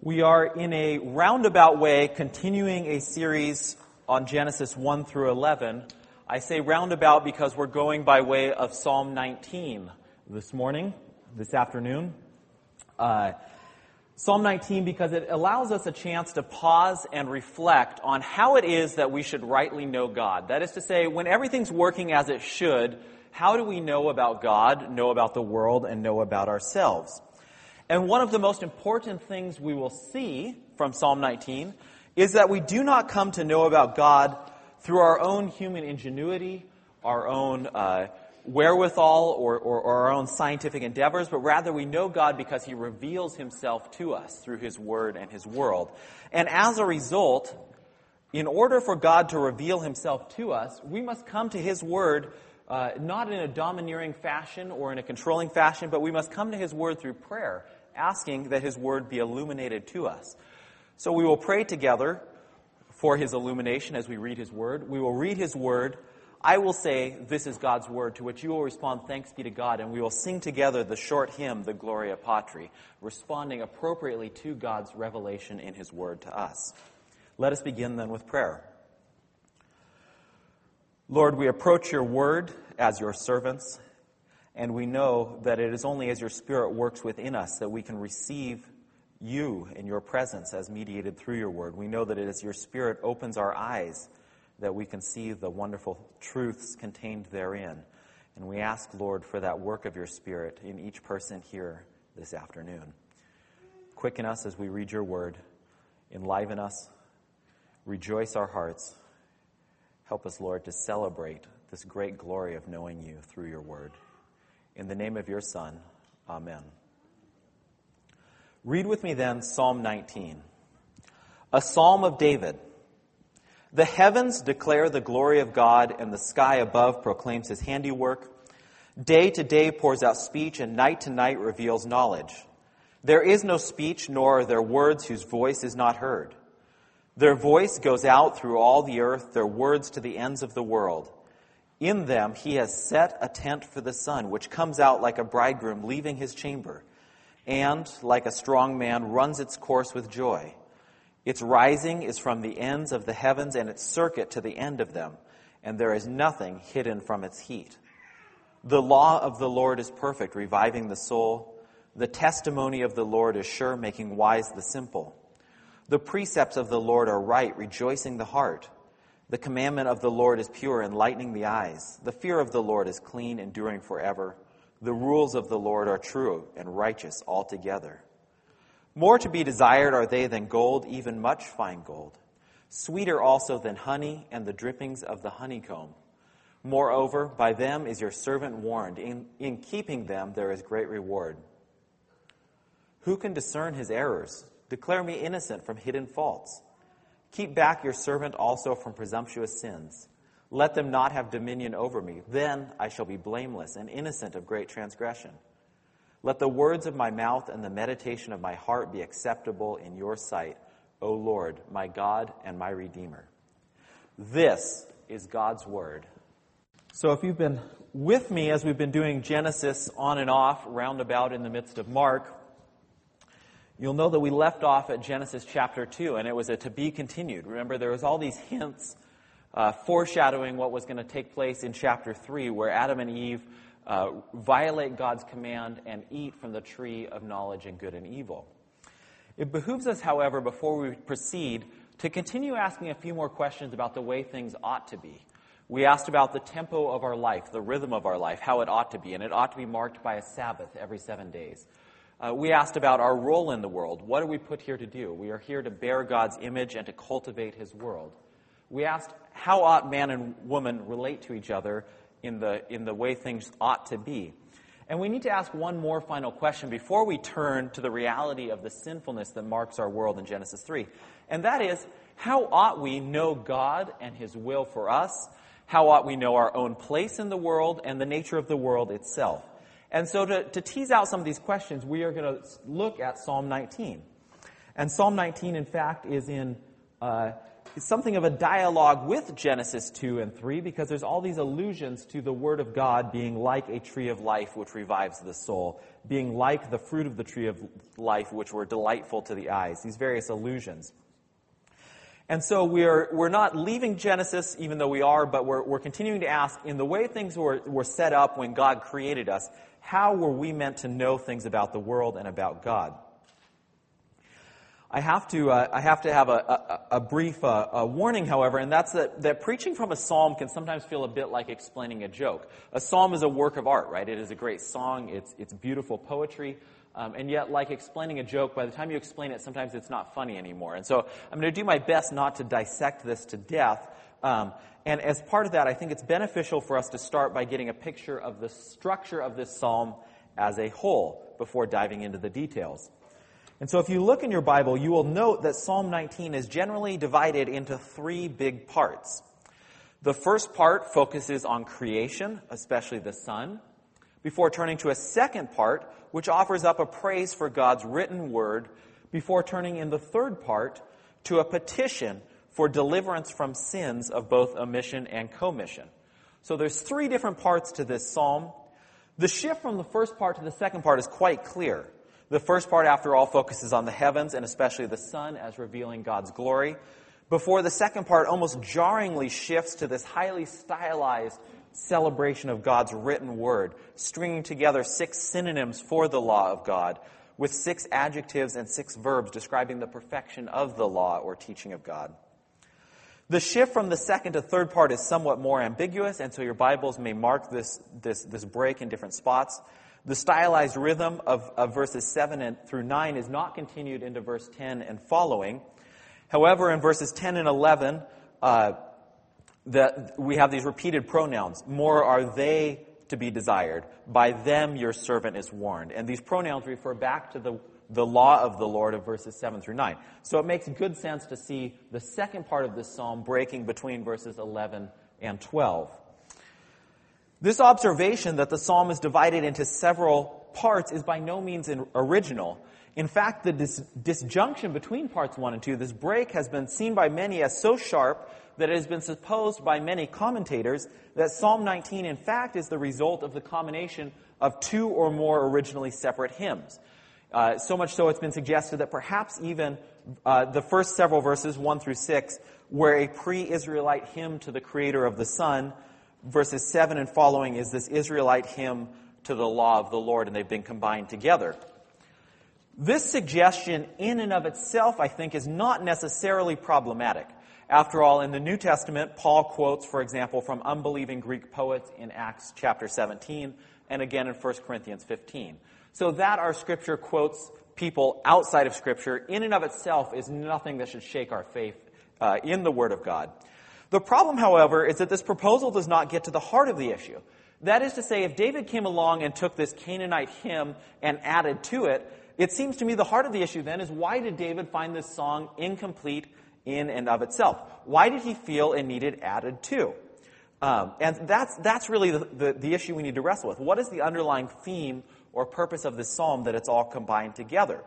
We are in a roundabout way continuing a series on Genesis 1 through 11. I say roundabout because we're going by way of Psalm 19 this afternoon. Psalm 19 because it allows us a chance to pause and reflect on how it is that we should rightly know God. That is to say, when everything's working as it should, how do we know about God, know about the world, and know about ourselves? And one of the most important things we will see from Psalm 19 is that we do not come to know about God through our own human ingenuity, our own wherewithal, or our own scientific endeavors, but rather we know God because He reveals Himself to us through His Word and His world. And as a result, in order for God to reveal Himself to us, we must come to His Word not in a domineering fashion or in a controlling fashion, but we must come to His Word through prayer, asking that His Word be illuminated to us. So we will pray together for His illumination as we read His Word. We will read His Word. I will say, "This is God's Word," to which you will respond, "Thanks be to God," and we will sing together the short hymn, the Gloria Patri, responding appropriately to God's revelation in His Word to us. Let us begin then with prayer. Lord, we approach your Word as your servants, and we know that it is only as your Spirit works within us that we can receive you in your presence as mediated through your Word. We know that it is your Spirit opens our eyes that we can see the wonderful truths contained therein. And we ask, Lord, for that work of your Spirit in each person here this afternoon. Quicken us as we read your Word. Enliven us. Rejoice our hearts. Help us, Lord, to celebrate this great glory of knowing you through your Word. In the name of your Son, amen. Read with me then Psalm 19, a psalm of David. The heavens declare the glory of God, and the sky above proclaims His handiwork. Day to day pours out speech, and night to night reveals knowledge. There is no speech, nor are there words whose voice is not heard. Their voice goes out through all the earth, their words to the ends of the world. In them He has set a tent for the sun, which comes out like a bridegroom leaving his chamber, and, like a strong man, runs its course with joy. Its rising is from the ends of the heavens, and its circuit to the end of them, and there is nothing hidden from its heat. The law of the Lord is perfect, reviving the soul. The testimony of the Lord is sure, making wise the simple. The precepts of the Lord are right, rejoicing the heart. The commandment of the Lord is pure, enlightening the eyes. The fear of the Lord is clean, enduring forever. The rules of the Lord are true and righteous altogether. More to be desired are they than gold, even much fine gold. Sweeter also than honey and the drippings of the honeycomb. Moreover, by them is your servant warned. In keeping them there is great reward. Who can discern his errors? Declare me innocent from hidden faults. Keep back your servant also from presumptuous sins. Let them not have dominion over me. Then I shall be blameless and innocent of great transgression. Let the words of my mouth and the meditation of my heart be acceptable in your sight, O Lord, my God and my Redeemer. This is God's Word. So if you've been with me as we've been doing Genesis on and off, roundabout in the midst of Mark, you'll know that we left off at Genesis chapter 2, and it was a to be continued. Remember, there was all these hints foreshadowing what was going to take place in chapter 3, where Adam and Eve violate God's command and eat from the tree of knowledge and good and evil. It behooves us, however, before we proceed, to continue asking a few more questions about the way things ought to be. We asked about the tempo of our life, the rhythm of our life, how it ought to be, and it ought to be marked by a Sabbath every 7 days. We asked about our role in the world. What are we put here to do? We are here to bear God's image and to cultivate His world. We asked, how ought man and woman relate to each other in the way things ought to be? And we need to ask one more final question before we turn to the reality of the sinfulness that marks our world in Genesis 3. And that is, how ought we know God and His will for us? How ought we know our own place in the world and the nature of the world itself? And so to tease out some of these questions, we are going to look at Psalm 19. And Psalm 19, in fact, is in something of a dialogue with Genesis 2 and 3 because there's all these allusions to the Word of God being like a tree of life which revives the soul, being like the fruit of the tree of life which were delightful to the eyes, these various allusions. And so we're not leaving Genesis, even though we are, but we're continuing to ask, in the way things were set up when God created us, how were we meant to know things about the world and about God? I have to have a brief warning, however, and that's that preaching from a psalm can sometimes feel a bit like explaining a joke. A psalm is a work of art, right? It is a great song. It's beautiful poetry. And yet, like explaining a joke, by the time you explain it, sometimes it's not funny anymore. And so I'm going to do my best not to dissect this to death. And as part of that, I think it's beneficial for us to start by getting a picture of the structure of this psalm as a whole before diving into the details. And so if you look in your Bible, you will note that Psalm 19 is generally divided into three big parts. The first part focuses on creation, especially the sun, before turning to a second part, which offers up a praise for God's written word, before turning in the third part to a petition for deliverance from sins of both omission and commission. So there's three different parts to this psalm. The shift from the first part to the second part is quite clear. The first part, after all, focuses on the heavens and especially the sun as revealing God's glory, before the second part almost jarringly shifts to this highly stylized celebration of God's written word, stringing together 6 synonyms for the law of God, with 6 adjectives and 6 verbs describing the perfection of the law or teaching of God. The shift from the second to third part is somewhat more ambiguous, and so your Bibles may mark this break in different spots. The stylized rhythm of verses 7 through 9 is not continued into verse 10 and following. However, in verses 10 and 11, we have these repeated pronouns. More are they to be desired. By them your servant is warned. And these pronouns refer back to the law of the Lord of verses 7 through 9. So it makes good sense to see the second part of this psalm breaking between verses 11 and 12. This observation that the psalm is divided into several parts is by no means original. In fact, the disjunction between parts 1 and 2, this break, has been seen by many as so sharp that it has been supposed by many commentators that Psalm 19, in fact, is the result of the combination of 2 or more originally separate hymns. So much so it's been suggested that perhaps even the first several verses, 1 through 6, were a pre-Israelite hymn to the Creator of the sun. Verses 7 and following is this Israelite hymn to the law of the Lord, and they've been combined together. This suggestion in and of itself, I think, is not necessarily problematic. After all, in the New Testament, Paul quotes, for example, from unbelieving Greek poets in Acts chapter 17 and again in 1 Corinthians 15. So that our Scripture quotes people outside of Scripture in and of itself is nothing that should shake our faith in the Word of God. The problem, however, is that this proposal does not get to the heart of the issue. That is to say, if David came along and took this Canaanite hymn and added to it, it seems to me the heart of the issue then is, why did David find this song incomplete in and of itself? Why did he feel it needed added to? And that's really the issue we need to wrestle with. What is the underlying theme or purpose of this psalm that it's all combined together?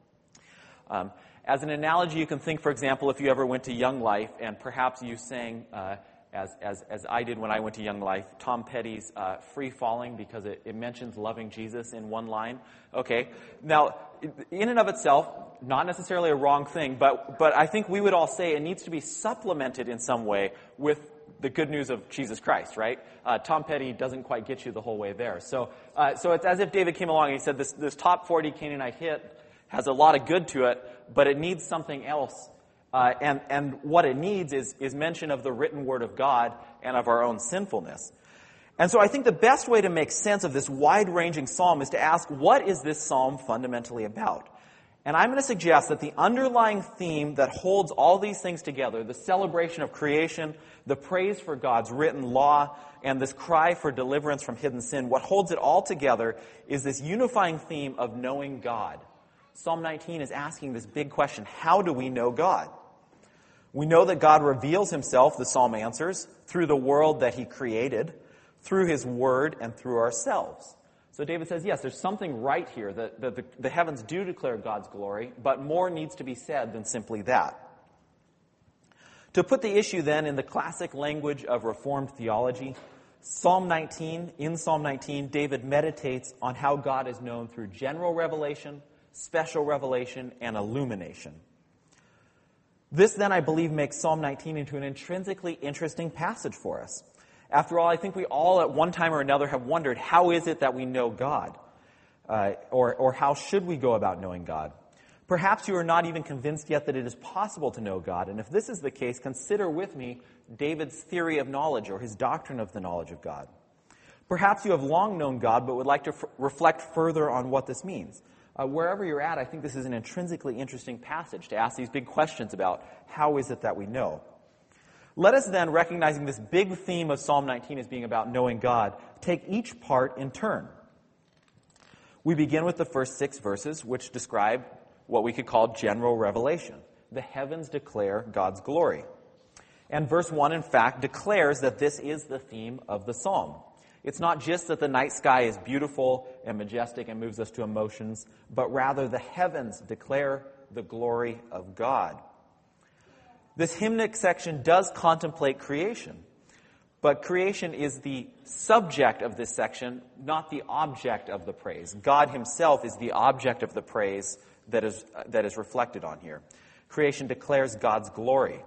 As an analogy, you can think, for example, if you ever went to Young Life and perhaps you sang, as I did when I went to Young Life, Tom Petty's Free Falling, because it mentions loving Jesus in one line. Okay, now, in and of itself, not necessarily a wrong thing, but I think we would all say it needs to be supplemented in some way with the good news of Jesus Christ, right? Tom Petty doesn't quite get you the whole way there. So it's as if David came along and he said, this top 40 Canaanite hit has a lot of good to it, but it needs something else. And what it needs is mention of the written word of God and of our own sinfulness. And so I think the best way to make sense of this wide-ranging psalm is to ask, what is this psalm fundamentally about? And I'm going to suggest that the underlying theme that holds all these things together, the celebration of creation, the praise for God's written law, and this cry for deliverance from hidden sin, what holds it all together is this unifying theme of knowing God. Psalm 19 is asking this big question: how do we know God? We know that God reveals himself, the psalm answers, through the world that he created, through his word, and through ourselves. So David says, yes, there's something right here, that the heavens do declare God's glory, but more needs to be said than simply that. To put the issue then in the classic language of Reformed theology, in Psalm 19, David meditates on how God is known through general revelation, special revelation, and illumination. This then, I believe, makes Psalm 19 into an intrinsically interesting passage for us. After all, I think we all at one time or another have wondered, how is it that we know God? Or how should we go about knowing God? Perhaps you are not even convinced yet that it is possible to know God, and if this is the case, consider with me David's theory of knowledge or his doctrine of the knowledge of God. Perhaps you have long known God but would like to reflect further on what this means. Wherever you're at, I think this is an intrinsically interesting passage to ask these big questions about how is it that we know. Let us then, recognizing this big theme of Psalm 19 as being about knowing God, take each part in turn. We begin with the first 6 verses, which describe what we could call general revelation. The heavens declare God's glory. And verse 1, in fact, declares that this is the theme of the psalm. It's not just that the night sky is beautiful and majestic and moves us to emotions, but rather the heavens declare the glory of God. This hymnic section does contemplate creation, but creation is the subject of this section, not the object of the praise. God himself is the object of the praise that is reflected on here. Creation declares God's glory.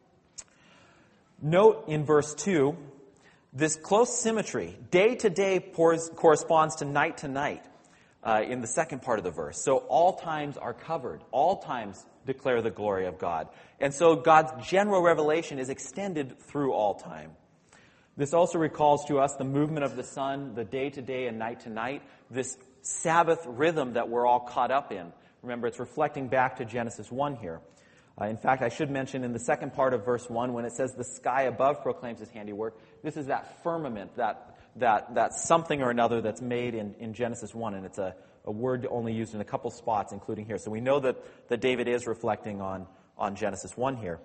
Note in verse 2, this close symmetry. Day to day corresponds to night in the second part of the verse. So all times are covered. All times declare the glory of God. And so God's general revelation is extended through all time. This also recalls to us the movement of the sun, the day to day and night to night, this Sabbath rhythm that we're all caught up in. Remember, it's reflecting back to Genesis 1 here. In fact, I should mention in the second part of verse 1, when it says the sky above proclaims his handiwork, this is that firmament, that something or another that's made in Genesis 1, and it's a word only used in a couple spots, including here. So we know that David is reflecting on Genesis 1 here.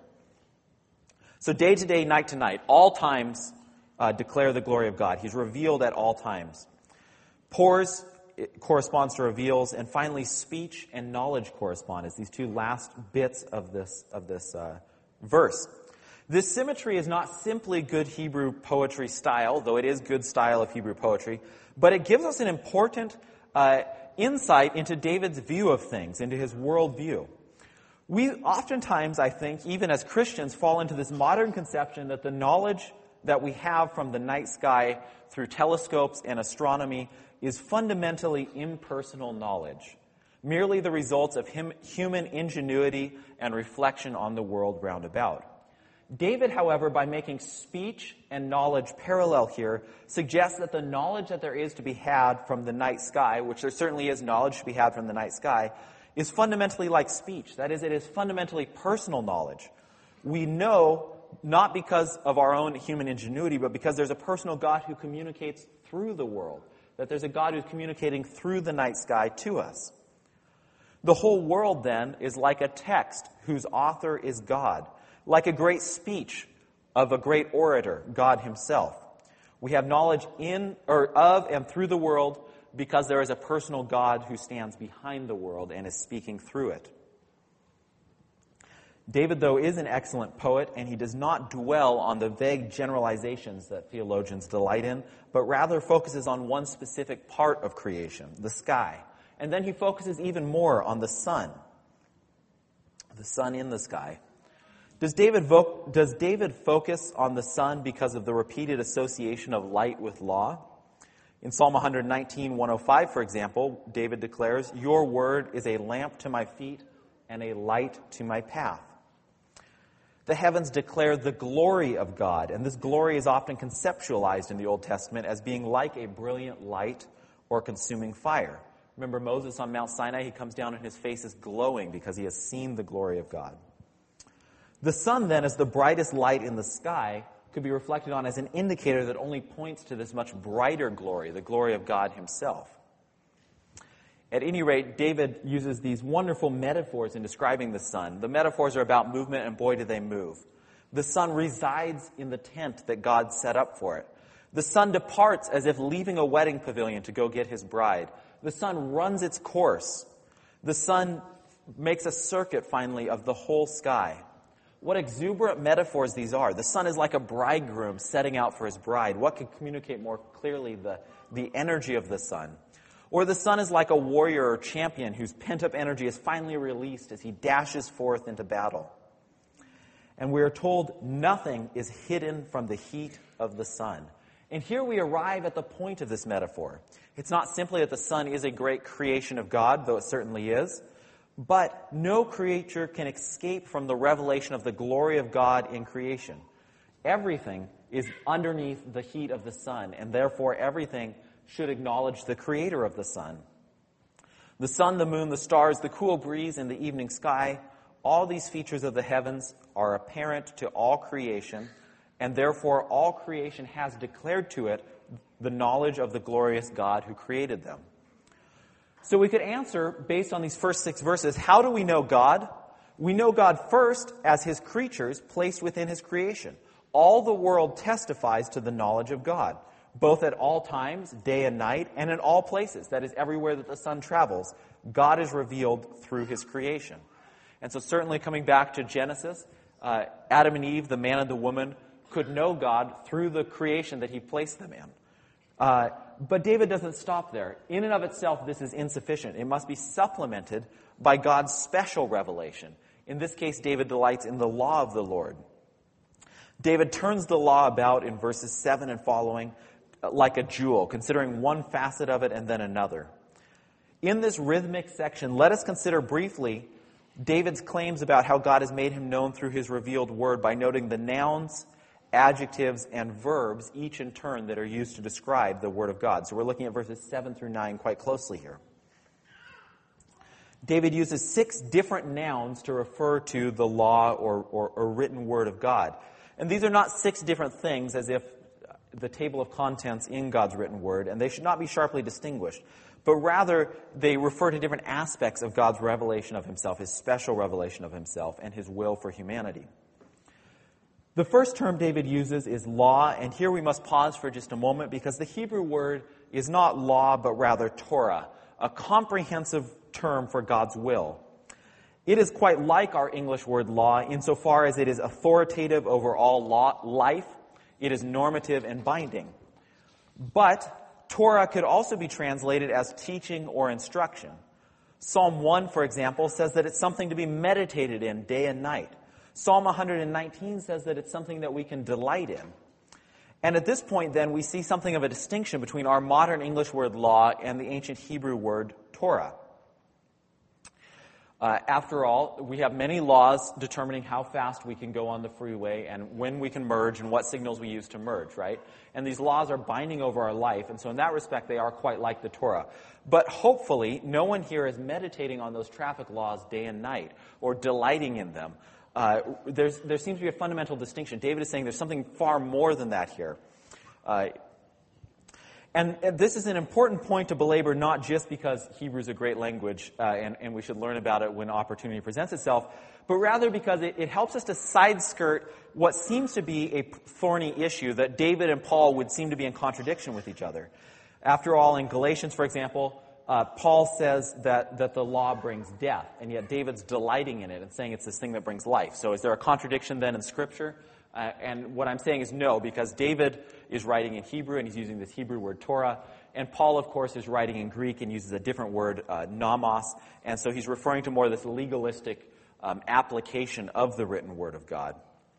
So day to day, night to night, all times declare the glory of God. He's revealed at all times. Pours corresponds to reveals, and finally speech and knowledge correspond as these two last bits of this verse. This symmetry is not simply good Hebrew poetry style, though it is good style of Hebrew poetry, but it gives us an important insight into David's view of things, into his worldview. We oftentimes, I think, even as Christians, fall into this modern conception that the knowledge that we have from the night sky through telescopes and astronomy is fundamentally impersonal knowledge, merely the results of human ingenuity and reflection on the world round about. David, however, by making speech and knowledge parallel here, suggests that the knowledge that there is to be had from the night sky, which there certainly is knowledge to be had from the night sky, is fundamentally like speech. That is, it is fundamentally personal knowledge. We know not because of our own human ingenuity, but because there's a personal God who communicates through the world, that there's a God who's communicating through the night sky to us. The whole world, then, is like a text whose author is God, like a great speech of a great orator, God himself. We have knowledge of and through the world because there is a personal God who stands behind the world and is speaking through it. David, though, is an excellent poet, and he does not dwell on the vague generalizations that theologians delight in, but rather focuses on one specific part of creation, the sky. And then he focuses even more on the sun in the sky. Does David focus on the sun because of the repeated association of light with law? In Psalm 119, 105, for example, David declares, "Your word is a lamp to my feet and a light to my path." The heavens declare the glory of God, and this glory is often conceptualized in the Old Testament as being like a brilliant light or consuming fire. Remember Moses on Mount Sinai, he comes down and his face is glowing because he has seen the glory of God. The sun, then, as the brightest light in the sky, could be reflected on as an indicator that only points to this much brighter glory, the glory of God himself. At any rate, David uses these wonderful metaphors in describing the sun. The metaphors are about movement, and boy, do they move. The sun resides in the tent that God set up for it. The sun departs as if leaving a wedding pavilion to go get his bride. The sun runs its course. The sun makes a circuit, finally, of the whole sky. What exuberant metaphors these are. The sun is like a bridegroom setting out for his bride. What could communicate more clearly the energy of the sun? Or the sun is like a warrior or champion whose pent-up energy is finally released as he dashes forth into battle. And we are told nothing is hidden from the heat of the sun. And here we arrive at the point of this metaphor. It's not simply that the sun is a great creation of God, though it certainly is, but no creature can escape from the revelation of the glory of God in creation. Everything is underneath the heat of the sun, and therefore everything should acknowledge the creator of the sun. The sun, the moon, the stars, the cool breeze, and the evening sky, all these features of the heavens are apparent to all creation, and therefore all creation has declared to it the knowledge of the glorious God who created them. So we could answer, based on these first 6 verses, how do we know God? We know God first as his creatures placed within his creation. All the world testifies to the knowledge of God, both at all times, day and night, and in all places. That is, everywhere that the sun travels, God is revealed through his creation. And so certainly coming back to Genesis, Adam and Eve, the man and the woman, could know God through the creation that he placed them in. But David doesn't stop there. In and of itself, this is insufficient. It must be supplemented by God's special revelation. In this case, David delights in the law of the Lord. David turns the law about in verses 7 and following like a jewel, considering one facet of it and then another. In this rhythmic section, let us consider briefly David's claims about how God has made him known through his revealed word by noting the nouns, adjectives, and verbs, each in turn, that are used to describe the Word of God. So we're looking at verses 7 through 9 quite closely here. David uses 6 different nouns to refer to the law or written Word of God. And these are not 6 different things as if the table of contents in God's written Word, and they should not be sharply distinguished, but rather they refer to different aspects of God's revelation of himself, his special revelation of himself, and his will for humanity. The first term David uses is law, and here we must pause for just a moment because the Hebrew word is not law, but rather Torah, a comprehensive term for God's will. It is quite like our English word law insofar as it is authoritative over all life, it is normative and binding. But Torah could also be translated as teaching or instruction. Psalm 1, for example, says that it's something to be meditated in day and night. Psalm 119 says that it's something that we can delight in. And at this point, then, we see something of a distinction between our modern English word law and the ancient Hebrew word Torah. After all, we have many laws determining how fast we can go on the freeway and when we can merge and what signals we use to merge, right? And these laws are binding over our life, and so in that respect, they are quite like the Torah. But hopefully, no one here is meditating on those traffic laws day and night or delighting in them. There seems to be a fundamental distinction. David is saying there's something far more than that here. And this is an important point to belabor, not just because Hebrew is a great language and we should learn about it when opportunity presents itself, but rather because it helps us to side-skirt what seems to be a thorny issue that David and Paul would seem to be in contradiction with each other. After all, in Galatians, for example, Paul says that the law brings death, and yet David's delighting in it and saying it's this thing that brings life. So is there a contradiction then in Scripture? And what I'm saying is no, because David is writing in Hebrew, and he's using this Hebrew word Torah, and Paul, of course, is writing in Greek and uses a different word, nomos, and so he's referring to more this legalistic application of the written word of God.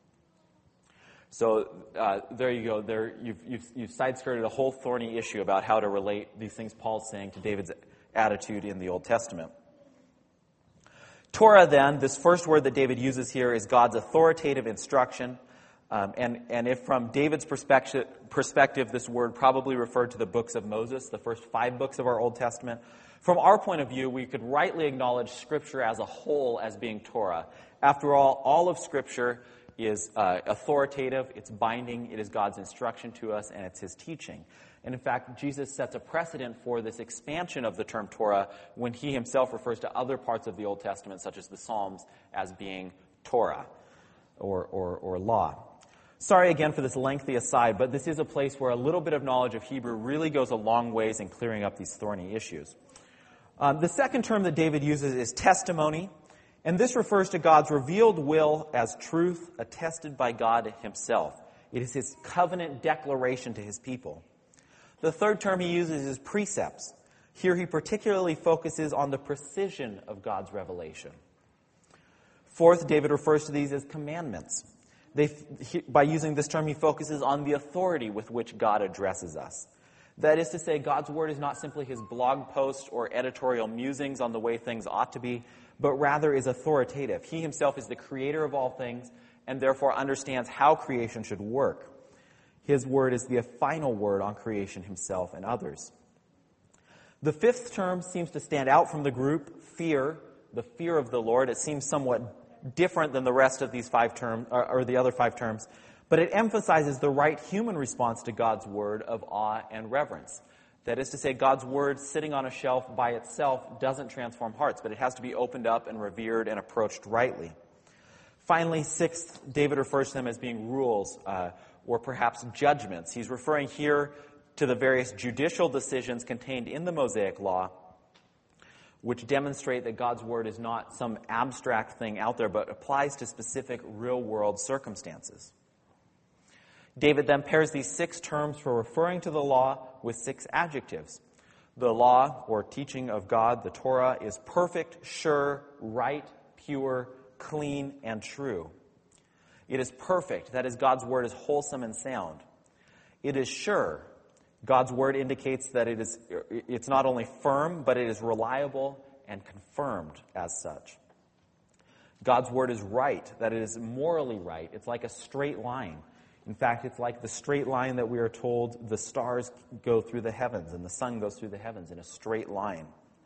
So there you go. There you've side-skirted a whole thorny issue about how to relate these things Paul's saying to David's attitude in the Old Testament. Torah, then, this first word that David uses here, is God's authoritative instruction. And if from David's perspective, this word probably referred to the books of Moses, the first 5 books of our Old Testament. From our point of view, we could rightly acknowledge Scripture as a whole as being Torah. After all of Scripture is authoritative, it's binding, it is God's instruction to us, and it's His teaching. And in fact, Jesus sets a precedent for this expansion of the term Torah when He Himself refers to other parts of the Old Testament, such as the Psalms, as being Torah or law. Sorry again for this lengthy aside, but this is a place where a little bit of knowledge of Hebrew really goes a long ways in clearing up these thorny issues. The second term that David uses is testimony. And this refers to God's revealed will as truth attested by God himself. It is his covenant declaration to his people. The third term he uses is precepts. Here he particularly focuses on the precision of God's revelation. Fourth, David refers to these as commandments. By using this term, he focuses on the authority with which God addresses us. That is to say, God's word is not simply his blog post or editorial musings on the way things ought to be, but rather is authoritative. He himself is the creator of all things and therefore understands how creation should work. His word is the final word on creation himself and others. The fifth term seems to stand out from the group, fear, the fear of the Lord. It seems somewhat different than the rest of these 5 terms, or the other 5 terms, but it emphasizes the right human response to God's word of awe and reverence. That is to say, God's word sitting on a shelf by itself doesn't transform hearts, but it has to be opened up and revered and approached rightly. Finally, sixth, David refers to them as being rules or perhaps judgments. He's referring here to the various judicial decisions contained in the Mosaic Law, which demonstrate that God's word is not some abstract thing out there, but applies to specific real-world circumstances. David then pairs these 6 terms for referring to the law with 6 adjectives. The law, or teaching of God, the Torah, is perfect, sure, right, pure, clean, and true. It is perfect. That is, God's word is wholesome and sound. It is sure. God's word indicates that it's not only firm, but it is reliable and confirmed as such. God's word is right, that it is morally right. It's like a straight line. In fact, it's like the straight line that we are told the stars go through the heavens and the sun goes through the heavens in a straight line.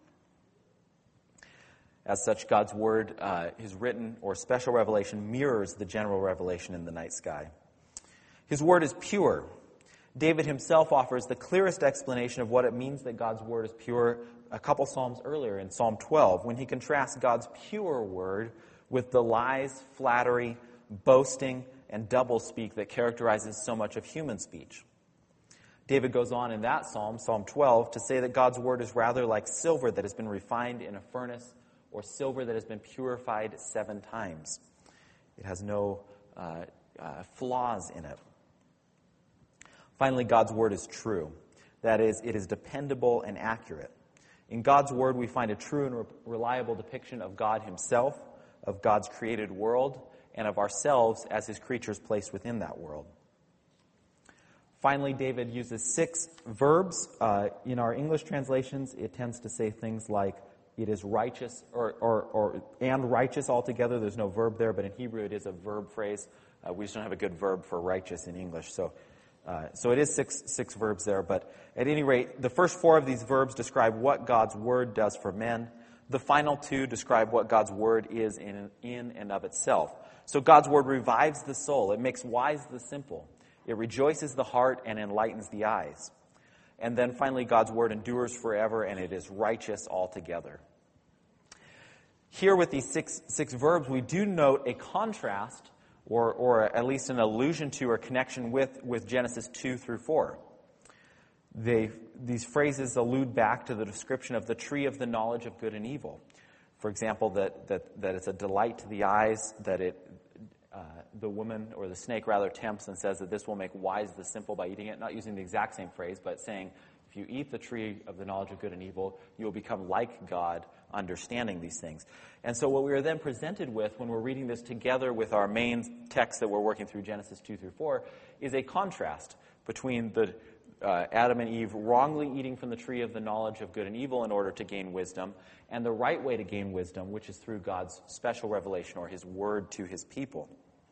As such, God's word, his written or special revelation, mirrors the general revelation in the night sky. His word is pure. David himself offers the clearest explanation of what it means that God's word is pure a couple psalms earlier in Psalm 12, when he contrasts God's pure word with the lies, flattery, boasting, and doublespeak that characterizes so much of human speech. David goes on in that psalm, Psalm 12, to say that God's word is rather like silver that has been refined in a furnace, or silver that has been purified 7 times. It has no flaws in it. Finally, God's word is true. That is, it is dependable and accurate. In God's word, we find a true and reliable depiction of God himself, of God's created world, and of ourselves as his creatures placed within that world. Finally, David uses 6 verbs. In our English translations, it tends to say things like, it is righteous, and righteous altogether. There's no verb there, but in Hebrew it is a verb phrase. We just don't have a good verb for righteous in English. So it is six verbs there. But at any rate, the first 4 of these verbs describe what God's word does for men. The final 2 describe what God's word is in and of itself. So God's word revives the soul. It makes wise the simple. It rejoices the heart and enlightens the eyes. And then finally, God's word endures forever, and it is righteous altogether. Here with these six verbs, we do note a contrast, or at least an allusion to or connection with Genesis 2 through 4. These phrases allude back to the description of the tree of the knowledge of good and evil. For example, that it's a delight to the eyes, that the woman, or the snake rather, tempts and says that this will make wise the simple by eating it. Not using the exact same phrase, but saying, if you eat the tree of the knowledge of good and evil, you will become like God, understanding these things. And so what we are then presented with when we're reading this together with our main text that we're working through, Genesis 2 through 4, is a contrast between the Adam and Eve wrongly eating from the tree of the knowledge of good and evil in order to gain wisdom, and the right way to gain wisdom, which is through God's special revelation or his word to his people.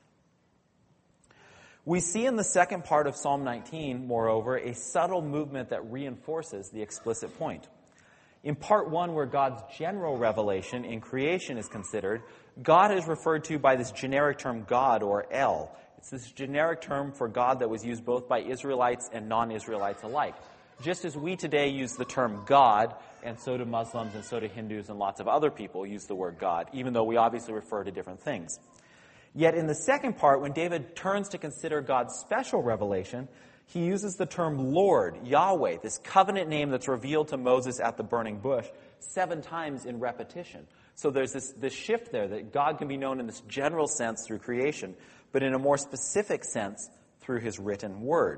We see in the second part of Psalm 19, moreover, a subtle movement that reinforces the explicit point. In part 1, where God's general revelation in creation is considered, God is referred to by this generic term God, or El. It's this generic term for God that was used both by Israelites and non-Israelites alike. Just as we today use the term God, and so do Muslims, and so do Hindus, and lots of other people use the word God, even though we obviously refer to different things. Yet in the second part, when David turns to consider God's special revelation, he uses the term Lord, Yahweh, this covenant name that's revealed to Moses at the burning bush, 7 times in repetition. So there's this shift there that God can be known in this general sense through creation, but in a more specific sense through his written word.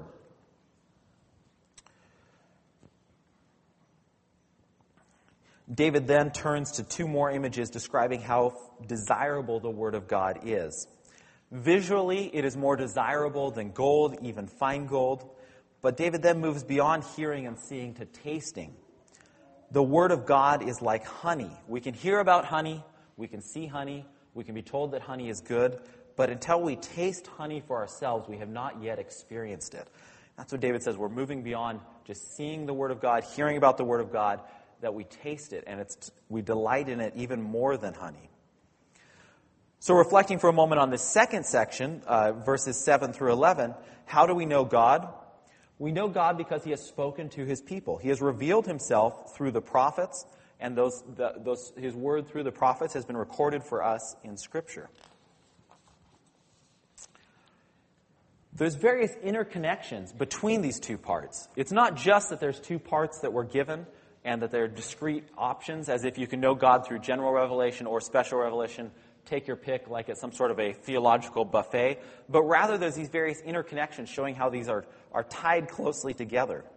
David then turns to 2 more images describing how desirable the Word of God is. Visually, it is more desirable than gold, even fine gold. But David then moves beyond hearing and seeing to tasting. The Word of God is like honey. We can hear about honey, we can see honey, we can be told that honey is good, but until we taste honey for ourselves, we have not yet experienced it. That's what David says. We're moving beyond just seeing the Word of God, hearing about the Word of God, that we taste it, and we delight in it even more than honey. So reflecting for a moment on this second section, verses 7 through 11, how do we know God? We know God because he has spoken to his people. He has revealed himself through the prophets, and his word through the prophets has been recorded for us in Scripture. There's various interconnections between these 2 parts. It's not just that there's 2 parts that were given, and that they're discrete options, as if you can know God through general revelation or special revelation. Take your pick, like it's some sort of a theological buffet. But rather, there's these various interconnections showing how these are tied closely together.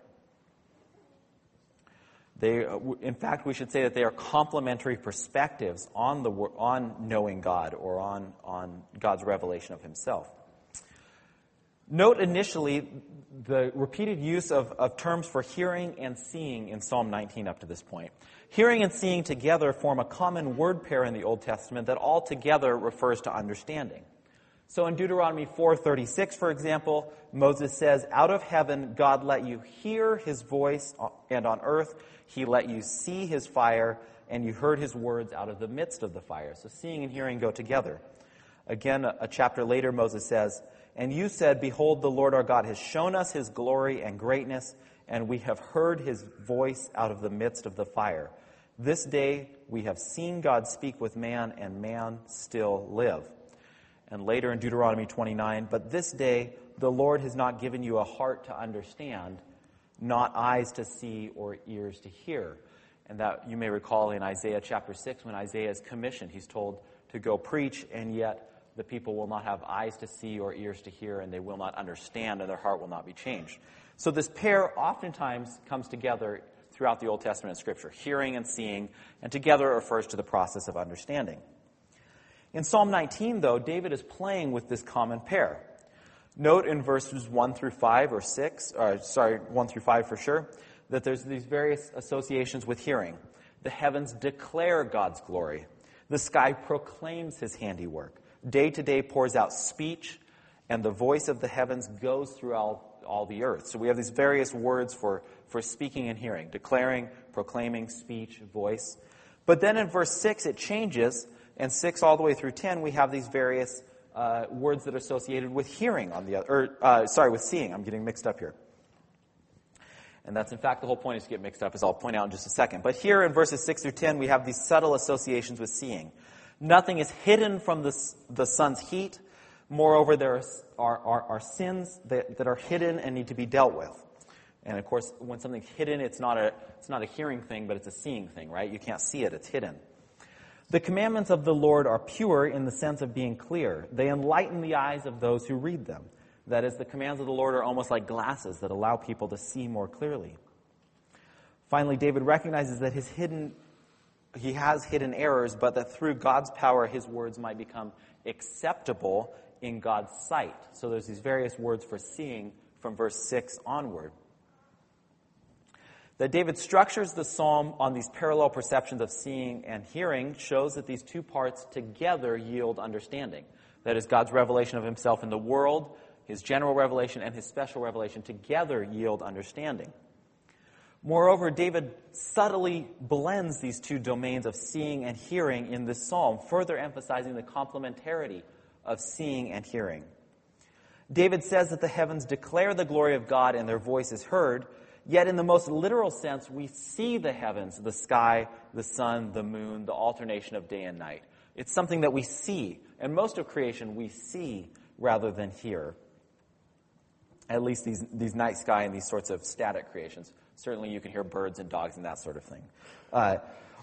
In fact, we should say that they are complementary perspectives on knowing God or on God's revelation of himself. Note initially the repeated use of terms for hearing and seeing in Psalm 19 up to this point. Hearing and seeing together form a common word pair in the Old Testament that altogether refers to understanding. So in Deuteronomy 4:36, for example, Moses says, "Out of heaven God let you hear his voice, and on earth he let you see his fire, and you heard his words out of the midst of the fire." So seeing and hearing go together. Again, a chapter later, Moses says, "And you said, Behold, the Lord our God has shown us his glory and greatness, and we have heard his voice out of the midst of the fire. This day we have seen God speak with man, and man still live." And later in Deuteronomy 29, "But this day the Lord has not given you a heart to understand, not eyes to see or ears to hear." And that you may recall in Isaiah chapter 6, when Isaiah is commissioned, he's told to go preach, and yet the people will not have eyes to see or ears to hear, and they will not understand, and their heart will not be changed. So this pair oftentimes comes together throughout the Old Testament and Scripture, hearing and seeing, and together it refers to the process of understanding. In Psalm 19, though, David is playing with this common pair. Note in verses 1 through 5 or 6, 1 through 5 for sure, that there's these various associations with hearing. The heavens declare God's glory. The sky proclaims his handiwork. Day to day pours out speech, and the voice of the heavens goes throughout all the earth. So we have these various words for speaking and hearing, declaring, proclaiming, speech, voice. But then in verse 6 it changes, and 6 all the way through 10 we have these various words that are associated with hearing with seeing. I'm getting mixed up here. And that's in fact the whole point is to get mixed up, as I'll point out in just a second. But here in verses 6 through 10 we have these subtle associations with seeing. Nothing is hidden from the sun's heat. Moreover, there are sins that are hidden and need to be dealt with. And of course, when something's hidden, it's not a hearing thing, but it's a seeing thing, right? You can't see it, it's hidden. The commandments of the Lord are pure in the sense of being clear. They enlighten the eyes of those who read them. That is, the commands of the Lord are almost like glasses that allow people to see more clearly. Finally, David recognizes that he has hidden errors, but that through God's power, his words might become acceptable in God's sight. So there's these various words for seeing from verse 6 onward. That David structures the psalm on these parallel perceptions of seeing and hearing shows that these 2 parts together yield understanding. That is, God's revelation of himself in the world, his general revelation, and his special revelation together yield understanding. Moreover, David subtly blends these 2 domains of seeing and hearing in this psalm, further emphasizing the complementarity of seeing and hearing. David says that the heavens declare the glory of God and their voice is heard, yet in the most literal sense, we see the heavens, the sky, the sun, the moon, the alternation of day and night. It's something that we see, and most of creation we see rather than hear. At least these night sky and these sorts of static creations. Certainly you can hear birds and dogs and that sort of thing.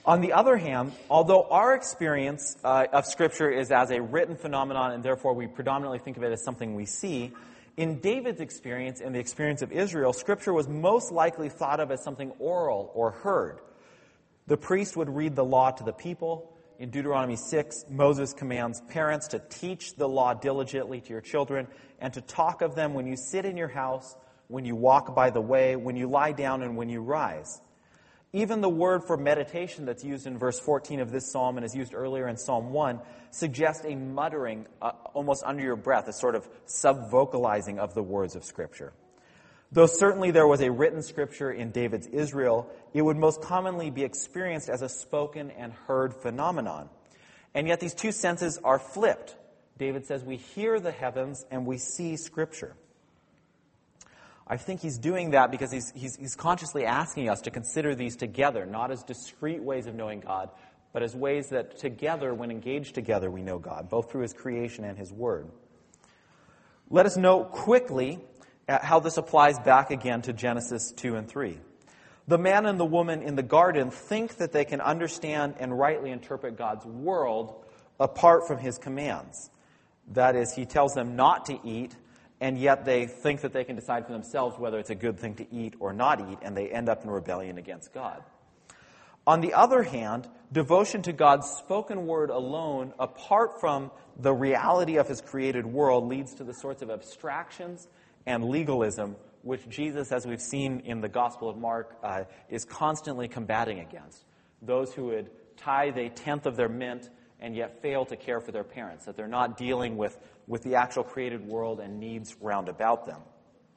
On the other hand, although our experience of Scripture is as a written phenomenon, and therefore we predominantly think of it as something we see, in David's experience and the experience of Israel, Scripture was most likely thought of as something oral or heard. The priest would read the law to the people. In Deuteronomy 6, Moses commands parents to teach the law diligently to your children and to talk of them when you sit in your house, when you walk by the way, when you lie down, and when you rise. Even the word for meditation that's used in verse 14 of this psalm and is used earlier in Psalm 1 suggests a muttering almost under your breath, a sort of sub-vocalizing of the words of Scripture. Though certainly there was a written Scripture in David's Israel, it would most commonly be experienced as a spoken and heard phenomenon. And yet these two senses are flipped. David says we hear the heavens and we see Scripture. I think he's doing that because he's consciously asking us to consider these together, not as discrete ways of knowing God, but as ways that together, when engaged together, we know God, both through His creation and His Word. Let us note quickly how this applies back again to Genesis 2 and 3. The man and the woman in the garden think that they can understand and rightly interpret God's world apart from His commands. That is, He tells them not to eat, and yet they think that they can decide for themselves whether it's a good thing to eat or not eat, and they end up in rebellion against God. On the other hand, devotion to God's spoken word alone, apart from the reality of His created world, leads to the sorts of abstractions and legalism which Jesus, as we've seen in the Gospel of Mark, is constantly combating against. Those who would tithe a tenth of their mint and yet fail to care for their parents, that they're not dealing with the actual created world and needs round about them.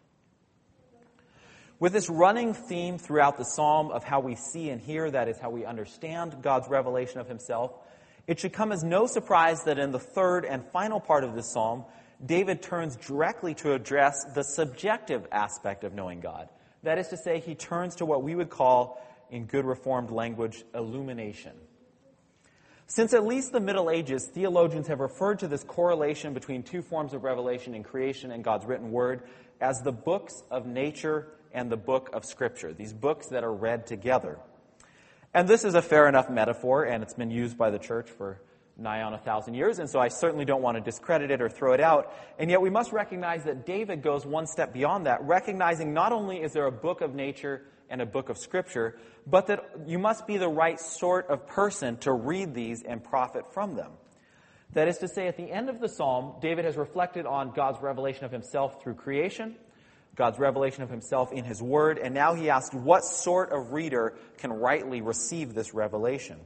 With this running theme throughout the psalm of how we see and hear, that is, how we understand God's revelation of Himself, it should come as no surprise that in the third and final part of this psalm, David turns directly to address the subjective aspect of knowing God. That is to say, he turns to what we would call, in good Reformed language, illumination. Since at least the Middle Ages, theologians have referred to this correlation between two forms of revelation in creation and God's written word as the books of nature and the book of Scripture, these books that are read together. And this is a fair enough metaphor, and it's been used by the church for nigh on 1,000 years, and so I certainly don't want to discredit it or throw it out. And yet we must recognize that David goes one step beyond that, recognizing not only is there a book of nature and a book of Scripture, but that you must be the right sort of person to read these and profit from them. That is to say, at the end of the psalm, David has reflected on God's revelation of Himself through creation, God's revelation of Himself in His Word, and now he asks what sort of reader can rightly receive this revelation.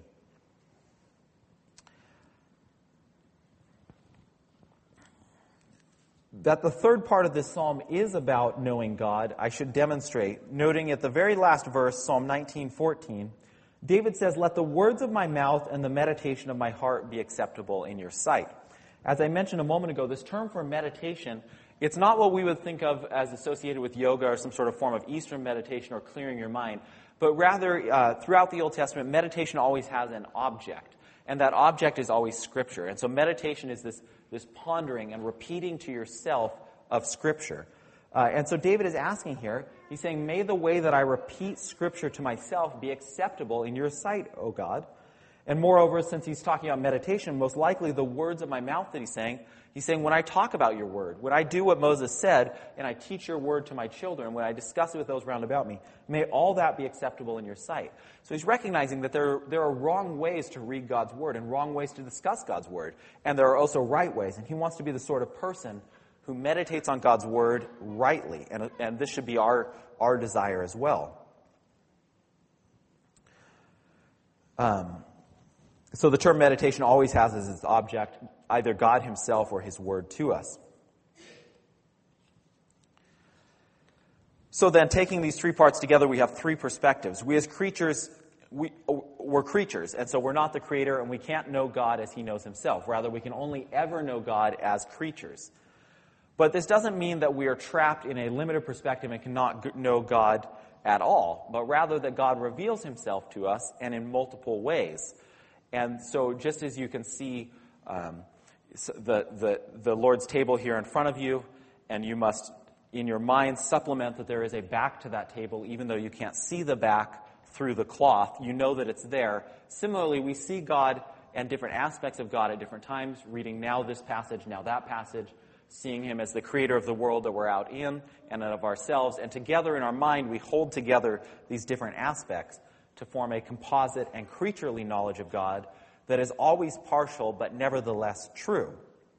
That the third part of this psalm is about knowing God, I should demonstrate, noting at the very last verse, Psalm 19:14, David says, "Let the words of my mouth and the meditation of my heart be acceptable in your sight." As I mentioned a moment ago, this term for meditation, it's not what we would think of as associated with yoga or some sort of form of Eastern meditation or clearing your mind, but rather, throughout the Old Testament, meditation always has an object, and that object is always Scripture. And so meditation is this pondering and repeating to yourself of Scripture. And so David is asking here, he's saying, may the way that I repeat Scripture to myself be acceptable in your sight, O God. And moreover, since he's talking about meditation, most likely the words of my mouth that he's saying when I talk about your word, when I do what Moses said, and I teach your word to my children, when I discuss it with those round about me, may all that be acceptable in your sight. So he's recognizing that there are wrong ways to read God's word and wrong ways to discuss God's word. And there are also right ways. And he wants to be the sort of person who meditates on God's word rightly. And this should be our desire as well. So the term meditation always has as its object either God Himself or His word to us. So then, taking these three parts together, we have three perspectives. We as creatures, we're creatures, and so we're not the Creator, and we can't know God as He knows Himself. Rather, we can only ever know God as creatures. But this doesn't mean that we are trapped in a limited perspective and cannot know God at all, but rather that God reveals Himself to us and in multiple ways. And so just as you can see the Lord's table here in front of you, and you must, in your mind, supplement that there is a back to that table, even though you can't see the back through the cloth, you know that it's there. Similarly, we see God and different aspects of God at different times, reading now this passage, now that passage, seeing him as the creator of the world that we're out in and of ourselves. And together in our mind, we hold together these different aspects to form a composite and creaturely knowledge of God that is always partial but nevertheless true.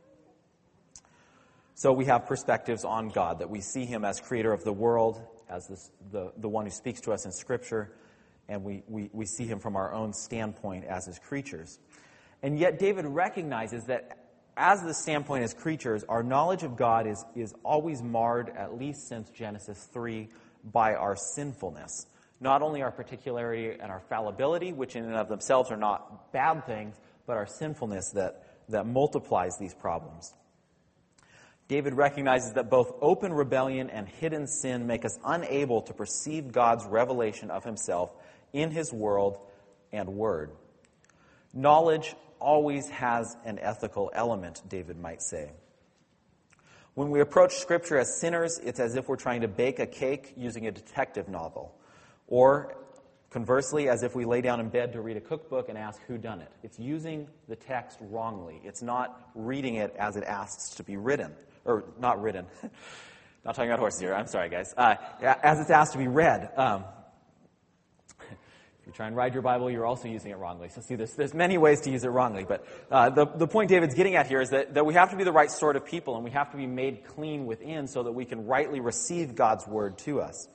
So we have perspectives on God, that we see him as creator of the world, as the one who speaks to us in Scripture, and we see him from our own standpoint as his creatures. And yet David recognizes that as the standpoint as creatures, our knowledge of God is always marred, at least since Genesis 3, by our sinfulness. Not only our particularity and our fallibility, which in and of themselves are not bad things, but our sinfulness that multiplies these problems. David recognizes that both open rebellion and hidden sin make us unable to perceive God's revelation of himself in his world and word. Knowledge always has an ethical element, David might say. When we approach Scripture as sinners, it's as if we're trying to bake a cake using a detective novel. Or, conversely, as if we lay down in bed to read a cookbook and ask who done it. It's using the text wrongly. It's not reading it as it asks to be written. Or, not written. Not talking about horses here. I'm sorry, guys. As it's asked to be read. If you try and write your Bible, you're also using it wrongly. So see, there's many ways to use it wrongly. But the point David's getting at here is that we have to be the right sort of people, and we have to be made clean within so that we can rightly receive God's word to us.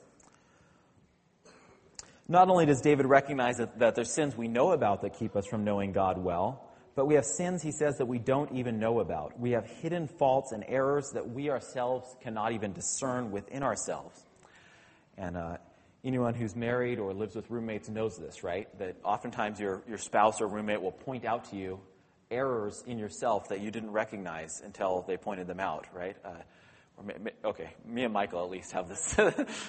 Not only does David recognize that there's sins we know about that keep us from knowing God well, but we have sins, he says, that we don't even know about. We have hidden faults and errors that we ourselves cannot even discern within ourselves. And anyone who's married or lives with roommates knows this, right? That oftentimes your spouse or roommate will point out to you errors in yourself that you didn't recognize until they pointed them out, right? Okay, me and Michael at least have this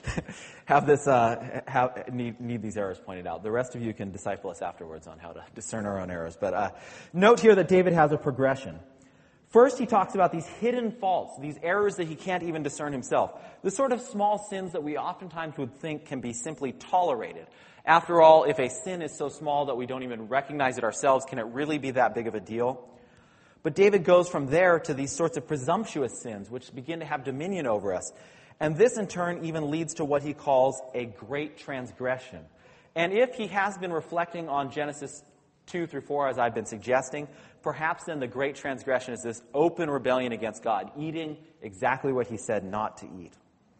need these errors pointed out. The rest of you can disciple us afterwards on how to discern our own errors. But note here that David has a progression. First, he talks about these hidden faults, these errors that he can't even discern himself. The sort of small sins that we oftentimes would think can be simply tolerated. After all, if a sin is so small that we don't even recognize it ourselves, can it really be that big of a deal? But David goes from there to these sorts of presumptuous sins, which begin to have dominion over us. And this, in turn, even leads to what he calls a great transgression. And if he has been reflecting on Genesis 2 through 4, as I've been suggesting, perhaps then the great transgression is this open rebellion against God, eating exactly what he said not to eat.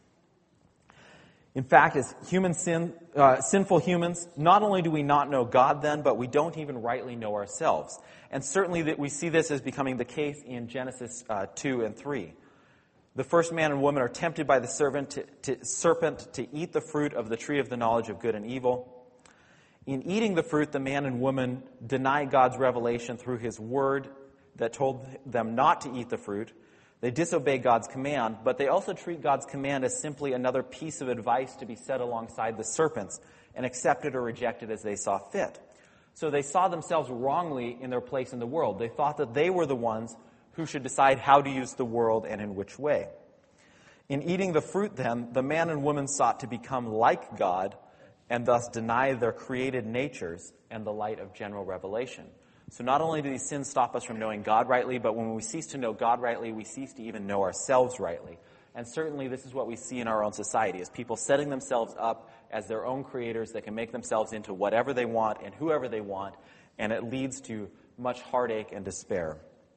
In fact, as sinful humans, not only do we not know God then, but we don't even rightly know ourselves. And certainly that we see this as becoming the case in Genesis 2 and 3. The first man and woman are tempted by the serpent to eat the fruit of the tree of the knowledge of good and evil. In eating the fruit, the man and woman deny God's revelation through his word that told them not to eat the fruit. They disobey God's command, but they also treat God's command as simply another piece of advice to be set alongside the serpent's and accept it or reject it as they saw fit. So they saw themselves wrongly in their place in the world. They thought that they were the ones who should decide how to use the world and in which way. In eating the fruit, then, the man and woman sought to become like God and thus deny their created natures and the light of general revelation. So not only do these sins stop us from knowing God rightly, but when we cease to know God rightly, we cease to even know ourselves rightly. And certainly this is what we see in our own society, as people setting themselves up as their own creators that can make themselves into whatever they want and whoever they want, and it leads to much heartache and despair.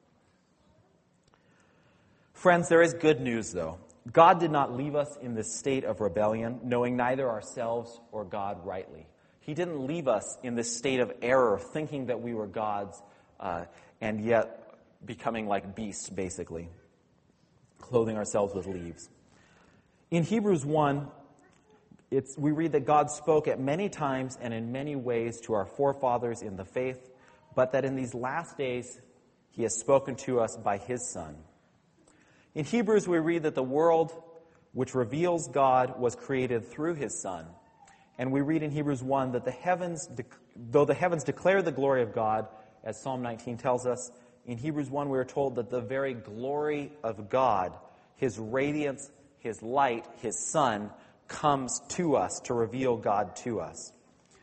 Friends, there is good news, though. God did not leave us in this state of rebellion, knowing neither ourselves or God rightly. He didn't leave us in this state of error, thinking that we were gods, and yet becoming like beasts, basically, clothing ourselves with leaves. In Hebrews 1, we read that God spoke at many times and in many ways to our forefathers in the faith, but that in these last days he has spoken to us by his Son. In Hebrews, we read that the world which reveals God was created through his Son. And we read in Hebrews 1 that though the heavens declare the glory of God, as Psalm 19 tells us, in Hebrews 1 we are told that the very glory of God, his radiance, his light, his Son, comes to us to reveal God to us.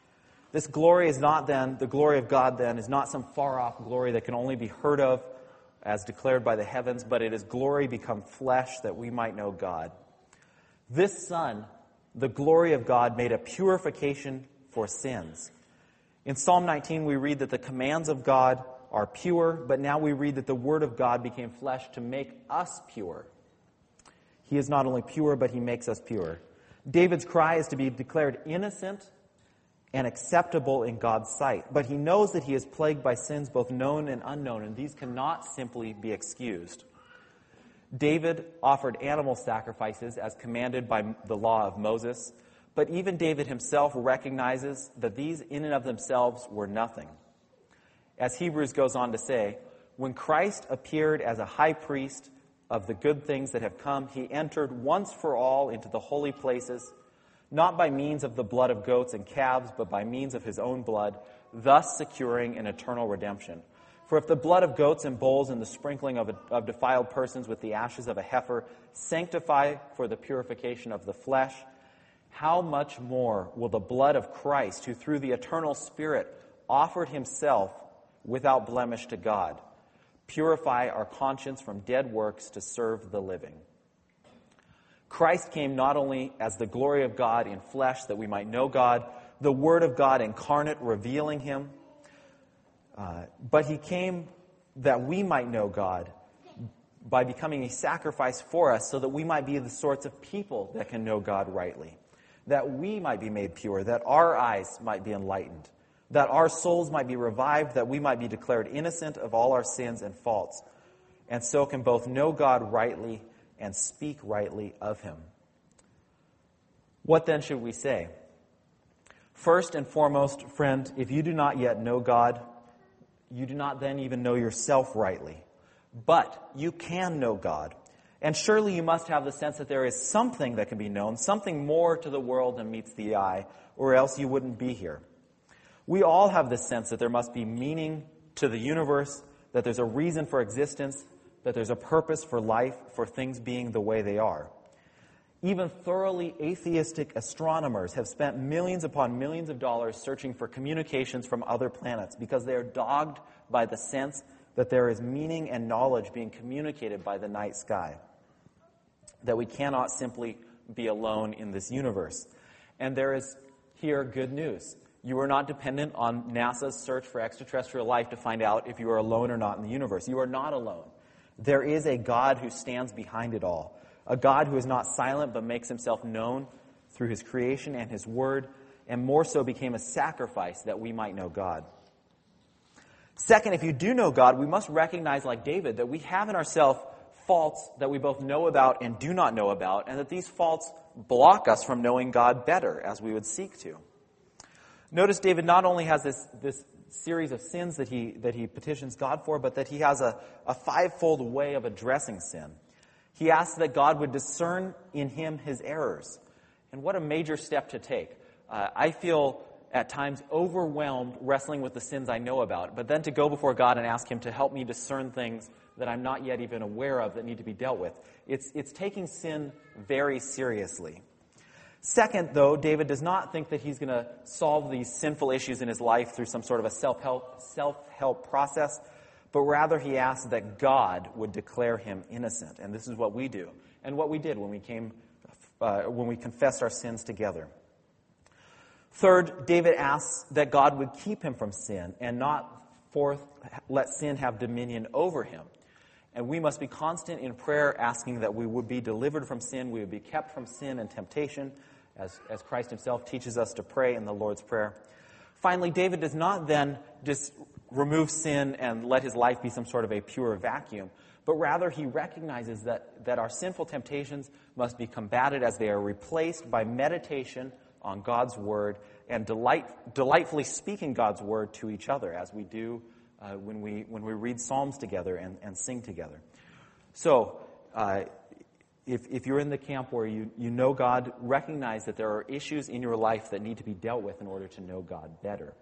This glory is not then, the glory of God then, is not some far-off glory that can only be heard of as declared by the heavens, but it is glory become flesh that we might know God. This Son, the glory of God, made a purification for sins. In Psalm 19, we read that the commands of God are pure, but now we read that the Word of God became flesh to make us pure. He is not only pure, but He makes us pure. David's cry is to be declared innocent and acceptable in God's sight, but he knows that he is plagued by sins both known and unknown, and these cannot simply be excused. David offered animal sacrifices as commanded by the law of Moses, but even David himself recognizes that these in and of themselves were nothing. As Hebrews goes on to say, when Christ appeared as a high priest of the good things that have come, he entered once for all into the holy places, not by means of the blood of goats and calves, but by means of his own blood, thus securing an eternal redemption. For if the blood of goats and bulls and the sprinkling of defiled persons with the ashes of a heifer sanctify for the purification of the flesh, how much more will the blood of Christ, who through the eternal Spirit offered himself without blemish to God, purify our conscience from dead works to serve the living? Christ came not only as the glory of God in flesh that we might know God, the Word of God incarnate revealing him, but he came that we might know God by becoming a sacrifice for us so that we might be the sorts of people that can know God rightly, that we might be made pure, that our eyes might be enlightened, that our souls might be revived, that we might be declared innocent of all our sins and faults, and so can both know God rightly and speak rightly of him. What then should we say? First and foremost, friend, if you do not yet know God, you do not then even know yourself rightly. But you can know God. And surely you must have the sense that there is something that can be known, something more to the world than meets the eye, or else you wouldn't be here. We all have this sense that there must be meaning to the universe, that there's a reason for existence, that there's a purpose for life, for things being the way they are. Even thoroughly atheistic astronomers have spent millions upon millions of dollars searching for communications from other planets because they are dogged by the sense that there is meaning and knowledge being communicated by the night sky, that we cannot simply be alone in this universe. And there is here good news. You are not dependent on NASA's search for extraterrestrial life to find out if you are alone or not in the universe. You are not alone. There is a God who stands behind it all, a God who is not silent but makes himself known through his creation and his word, and more so became a sacrifice that we might know God. Second, if you do know God, we must recognize, like David, that we have in ourselves faults that we both know about and do not know about, and that these faults block us from knowing God better as we would seek to. Notice David not only has this series of sins that he petitions God for, but that he has a fivefold way of addressing sin. He asks that God would discern in him his errors. And what a major step to take. I feel at times overwhelmed wrestling with the sins I know about, but then to go before God and ask him to help me discern things that I'm not yet even aware of that need to be dealt with. It's taking sin very seriously. Second, though, David does not think that he's going to solve these sinful issues in his life through some sort of a self-help process, but rather he asks that God would declare him innocent. And this is what we do, and what we did when we confessed our sins together. Third, David asks that God would keep him from sin and not let sin have dominion over him. And we must be constant in prayer, asking that we would be delivered from sin, we would be kept from sin and temptation, as Christ himself teaches us to pray in the Lord's Prayer. Finally, David does not then just remove sin and let his life be some sort of a pure vacuum, but rather he recognizes that our sinful temptations must be combated as they are replaced by meditation on God's Word and delightfully speaking God's Word to each other, as we do when we read Psalms together and sing together. So, if you're in the camp where you know God, recognize that there are issues in your life that need to be dealt with in order to know God better.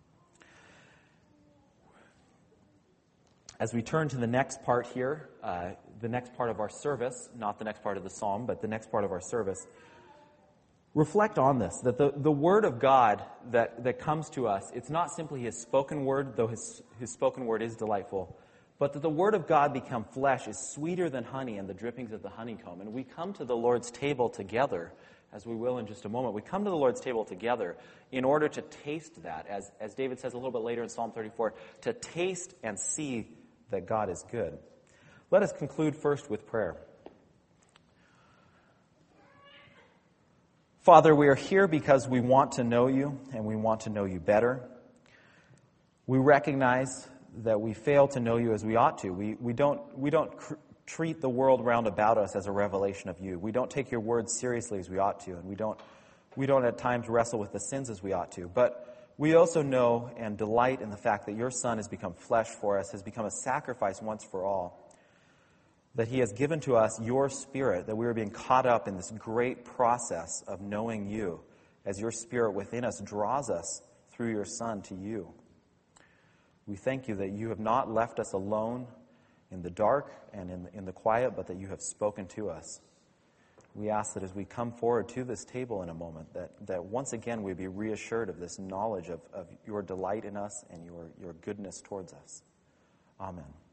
As we turn to the next part here, the next part of our service, not the next part of the psalm, but the next part of our service, reflect on this, that the Word of God that comes to us, it's not simply His spoken word, though His spoken word is delightful, but that the Word of God become flesh is sweeter than honey and the drippings of the honeycomb. And we come to the Lord's table together, as we will in just a moment. We come to the Lord's table together in order to taste that, as David says a little bit later in Psalm 34, to taste and see that God is good. Let us conclude first with prayer. Father, we are here because we want to know you and we want to know you better. We recognize that we fail to know you as we ought to. We don't treat the world round about us as a revelation of you. We don't take your word seriously as we ought to, and we don't at times wrestle with the sins as we ought to. But we also know and delight in the fact that your Son has become flesh for us, has become a sacrifice once for all, that he has given to us your Spirit, that we are being caught up in this great process of knowing you as your Spirit within us draws us through your Son to you. We thank you that you have not left us alone in the dark and in the quiet, but that you have spoken to us. We ask that as we come forward to this table in a moment, that once again we be reassured of this knowledge of your delight in us and your goodness towards us. Amen.